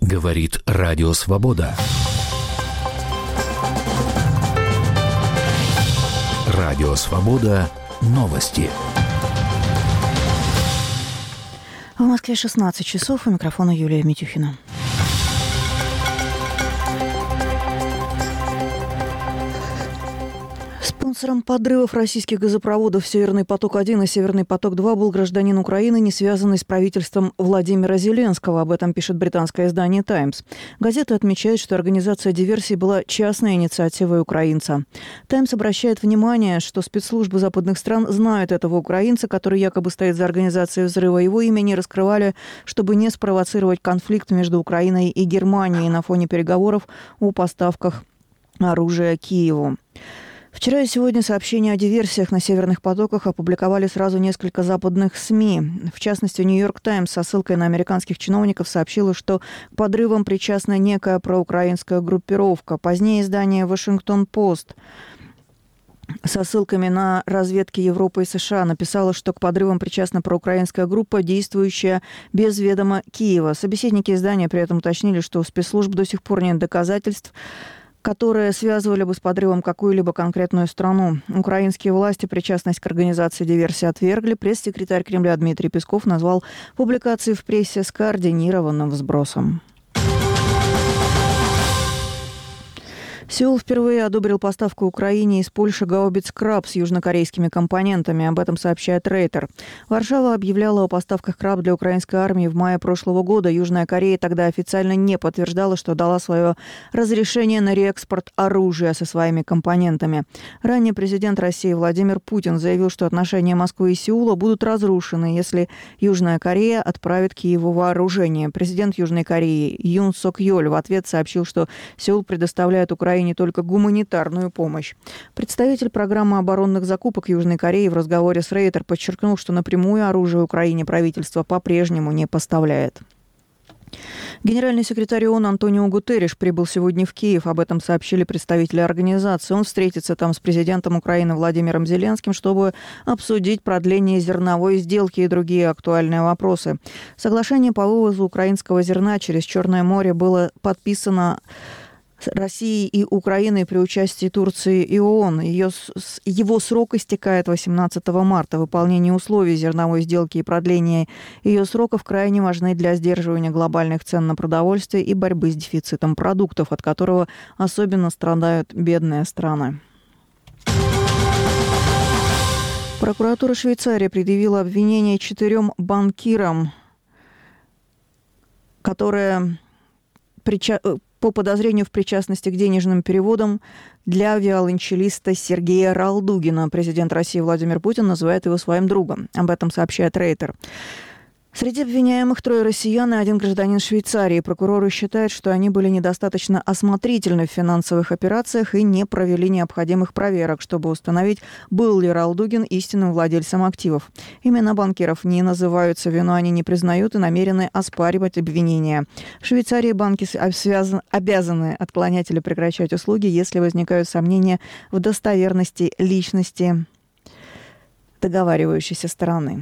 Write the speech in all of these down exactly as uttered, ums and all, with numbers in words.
Говорит Радио Свобода. Радио Свобода. Новости. В Москве шестнадцать часов. У микрофона Юлия Митюхина. Спонсором подрывов российских газопроводов «Северный поток-один» и «Северный поток-два» был гражданин Украины, не связанный с правительством Владимира Зеленского. Об этом пишет британское издание «Таймс». Газета отмечает, что организация диверсии была частной инициативой украинца. «Таймс» обращает внимание, что спецслужбы западных стран знают этого украинца, который якобы стоит за организацией взрыва. Его имя не раскрывали, чтобы не спровоцировать конфликт между Украиной и Германией на фоне переговоров о поставках оружия Киеву. Вчера и сегодня сообщения о диверсиях на северных потоках опубликовали сразу несколько западных СМИ. В частности, «Нью-Йорк Таймс» со ссылкой на американских чиновников сообщила, что к подрывам причастна некая проукраинская группировка. Позднее издание «Вашингтон-Пост» со ссылками на разведки Европы и США написала, что к подрывам причастна проукраинская группа, действующая без ведома Киева. Собеседники издания при этом уточнили, что у спецслужб до сих пор нет доказательств, которые связывали бы с подрывом какую-либо конкретную страну. Украинские власти причастность к организации диверсии отвергли. Пресс-секретарь Кремля Дмитрий Песков назвал публикации в прессе скоординированным взбросом. Сеул впервые одобрил поставку Украине из Польши гаубиц «Краб» с южнокорейскими компонентами. Об этом сообщает Рейтер. Варшава объявляла о поставках «Краб» для украинской армии в мае прошлого года. Южная Корея тогда официально не подтверждала, что дала свое разрешение на реэкспорт оружия со своими компонентами. Ранее президент России Владимир Путин заявил, что отношения Москвы и Сеула будут разрушены, если Южная Корея отправит Киеву вооружение. Президент Южной Кореи Юн Сок Йоль в ответ сообщил, что Сеул предоставляет Украине не только гуманитарную помощь. Представитель программы оборонных закупок Южной Кореи в разговоре с Рейтер подчеркнул, что напрямую оружие Украине правительство по-прежнему не поставляет. Генеральный секретарь ООН Антонио Гутерриш прибыл сегодня в Киев. Об этом сообщили представители организации. Он встретится там с президентом Украины Владимиром Зеленским, чтобы обсудить продление зерновой сделки и другие актуальные вопросы. Соглашение по вывозу украинского зерна через Черное море было подписано Россией и Украиной при участии Турции и ООН. Ее, его срок истекает восемнадцатого марта. Выполнение условий зерновой сделки и продление ее сроков крайне важны для сдерживания глобальных цен на продовольствие и борьбы с дефицитом продуктов, от которого особенно страдают бедные страны. Прокуратура Швейцарии предъявила обвинение четырем банкирам, которые прича... по подозрению в причастности к денежным переводам для виолончелиста Сергея Ралдугина. Президент России Владимир Путин называет его своим другом. Об этом сообщает Рейтер. Среди обвиняемых трое россиян и один гражданин Швейцарии. Прокуроры считают, что они были недостаточно осмотрительны в финансовых операциях и не провели необходимых проверок, чтобы установить, был ли Ралдугин истинным владельцем активов. Имена банкиров не называются, вину они не признают и намерены оспаривать обвинения. В Швейцарии банки связан, обязаны отклонять или прекращать услуги, если возникают сомнения в достоверности личности договаривающейся стороны.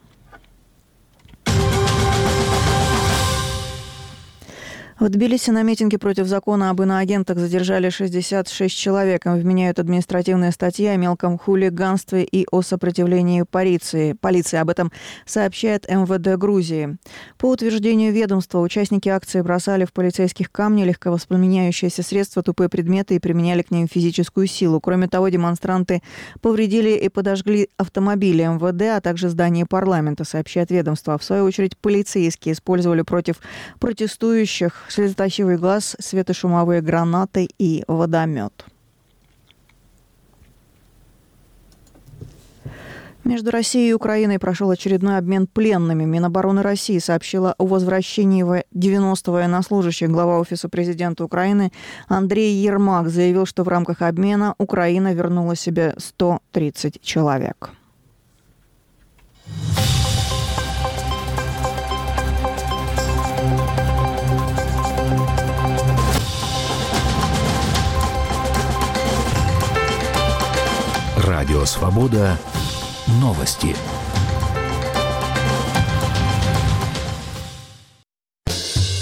В Тбилиси на митинге против закона об иноагентах задержали шестьдесят шесть человек. Им вменяют административные статьи о мелком хулиганстве и о сопротивлении полиции. Полиция об этом сообщает эм вэ дэ Грузии. По утверждению ведомства, участники акции бросали в полицейских камни, легковоспламеняющиеся средства, тупые предметы и применяли к ним физическую силу. Кроме того, демонстранты повредили и подожгли автомобили эм вэ дэ, а также здание парламента, сообщает ведомство. В свою очередь, полицейские использовали против протестующих слезоточивый газ, светошумовые гранаты и водомет. Между Россией и Украиной прошел очередной обмен пленными. Минобороны России сообщила о возвращении девяноста военнослужащих. Глава Офиса президента Украины Андрей Ермак заявил, что в рамках обмена Украина вернула себе сто тридцать человек. Радио Свобода. Новости.